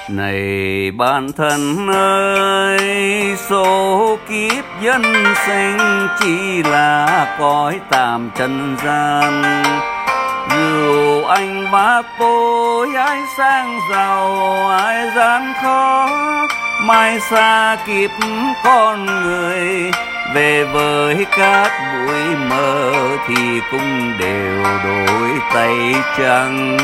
Này bạn thân ơi, số kiếp nhân sinh chỉ là cõi tạm trần gian. Dù anh vác tôi, ai sang giàu, ai gian khó, mai xa kịp con người, về với cát bụi mơ thì cũng đều đổi tay trắng.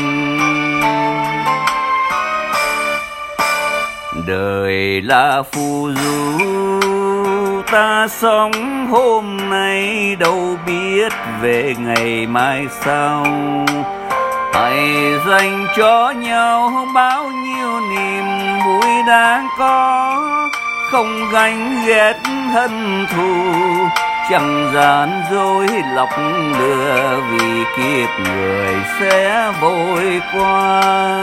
Đời là phù du, ta sống hôm nay đâu biết về ngày mai sau. Hãy dành cho nhau bao nhiêu niềm vui đáng có, không ganh ghét hận thù, chẳng gian dối lọc lừa, vì kiếp người sẽ vội qua.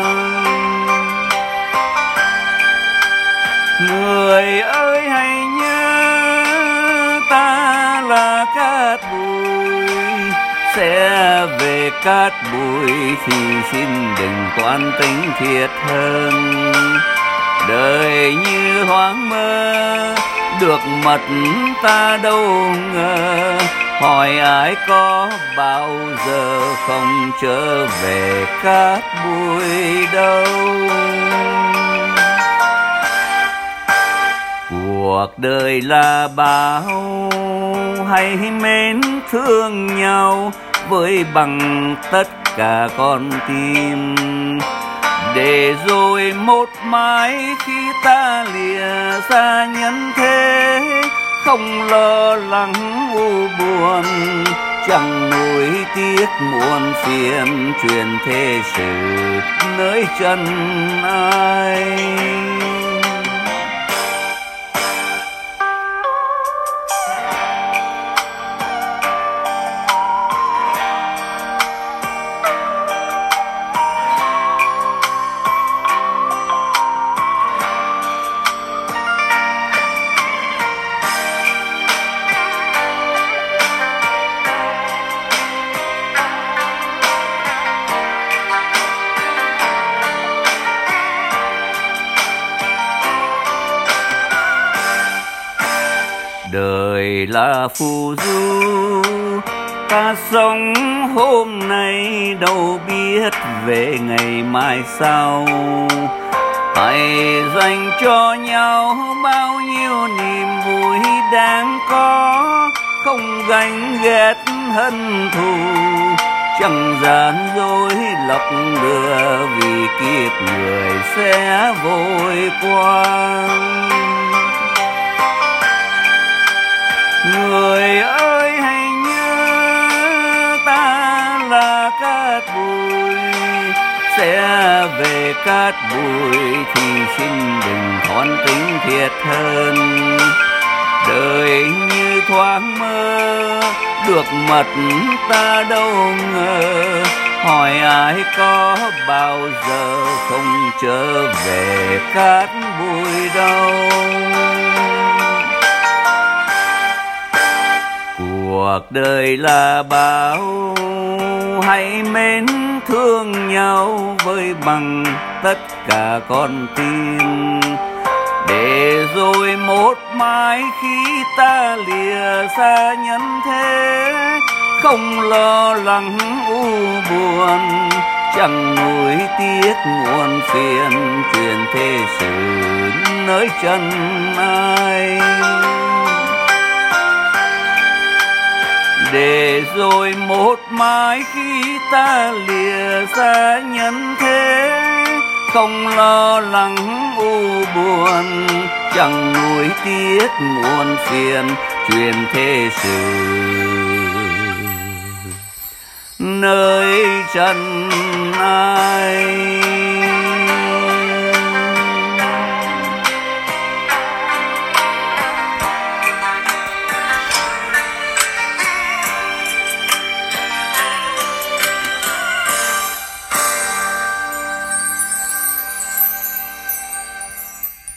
Người ơi hãy nhớ ta là cát bụi, sẽ về cát bụi thì xin đừng toan tính thiệt hơn. Đời như thoáng mơ, được mật ta đâu ngờ, hỏi ai có bao giờ không trở về cát bụi đâu. Cuộc đời là bao, hãy mến thương nhau với bằng tất cả con tim, để rồi một mai khi ta lìa xa nhân thế, không lo lắng u buồn, chẳng nuối tiếc muôn phiền, truyền thế sự nơi chân ai. Đời là phù du, ta sống hôm nay đâu biết về ngày mai sau. Hãy dành cho nhau bao nhiêu niềm vui đáng có, không ganh ghét hận thù, chẳng gian dối lọc lừa, vì kiếp người sẽ vội qua. Người ơi hãy nhớ ta là cát bụi, sẽ về cát bụi thì xin đừng toan tính thiệt hơn. Đời như thoáng mơ, được mật ta đâu ngờ, hỏi ai có bao giờ không trở về cát bụi đâu. Cuộc đời là bao, hãy mến thương nhau với bằng tất cả con tim, để rồi một mai khi ta lìa xa nhân thế, không lo lắng u buồn, chẳng nuối tiếc muôn phiền, truyền thế sự nơi chân ai. Để rồi một mai khi ta lìa xa nhân thế, không lo lắng u buồn, chẳng nuối tiếc muôn phiền, truyền thế sự nơi chân ai.